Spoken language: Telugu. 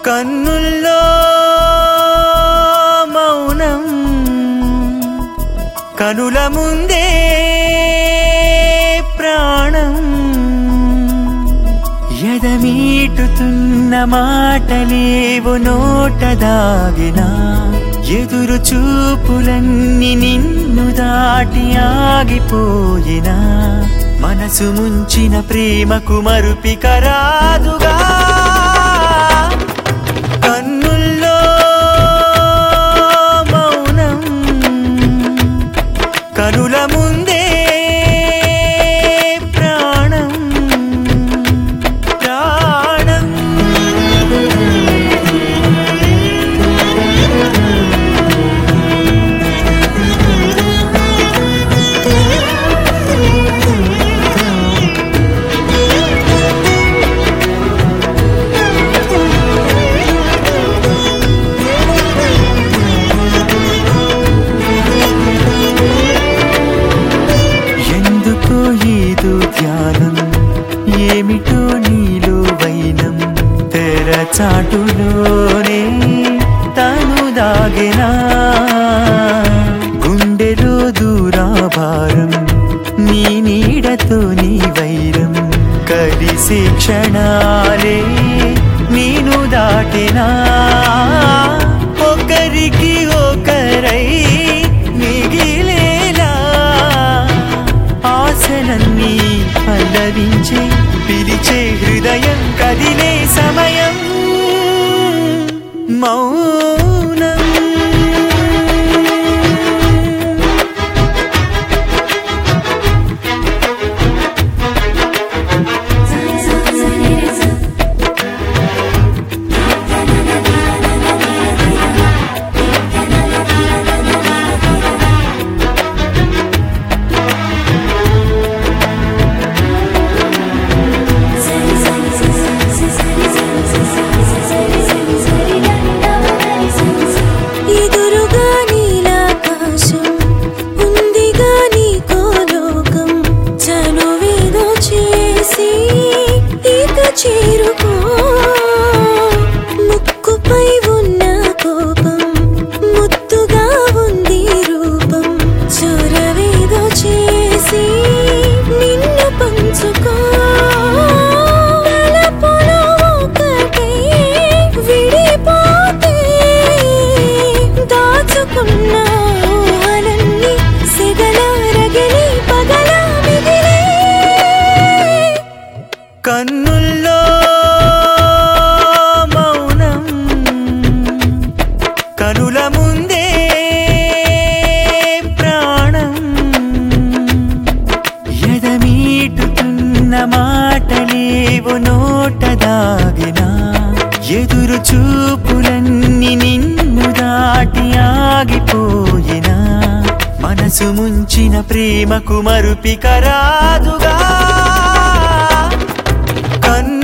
కన్నుల్లో మౌనం కనుల ముందే ప్రాణం ఎదమీటుతున్న మాటలేవు నోట దాగినా ఎదురు చూపులన్నీ నిన్ను దాటి ఆగిపోయినా మనసు ముంచిన ప్రేమకు మరుపిక రాదుగా కన్నుల్లో మౌనం కనుల ముందే ప్రాణం ప్రాణం ధ్యానం ఏమిటో నీలో వైనం తెరచాటులోనే తను దాగెనా గుండెలో దూరాభారం నీ నీడతో నీ వైరం కలిసే క్షణాలే నేను దాటెనా ఒకరికి ఒకరై మిగిలేలా ఆశలన్నీ పల్లవించే పిలిచే హృదయం కదిలే సమయం మౌనం చేరుకో ముక్కుపై ఉన్న కోపం ముద్దుగా ఉంది రూపం చొరవేదో చేసి నిన్ను పంచుకో తలపులో ఒకటే విడిపోతే దాచుకున్న ఊహలన్నీ సిగలా రగిలి పగలా మిగిలే కన్నుల్లో మౌనం కనుల ముందే ప్రాణం ఎదమీటుతున్న మాటలేవు నోట దాగినా ఎదురు చూపులన్నీ నిన్ను దాటి ఆగిపోయినా మనసు ముంచిన ప్రేమకు మరుపిక రాదుగా కన్ను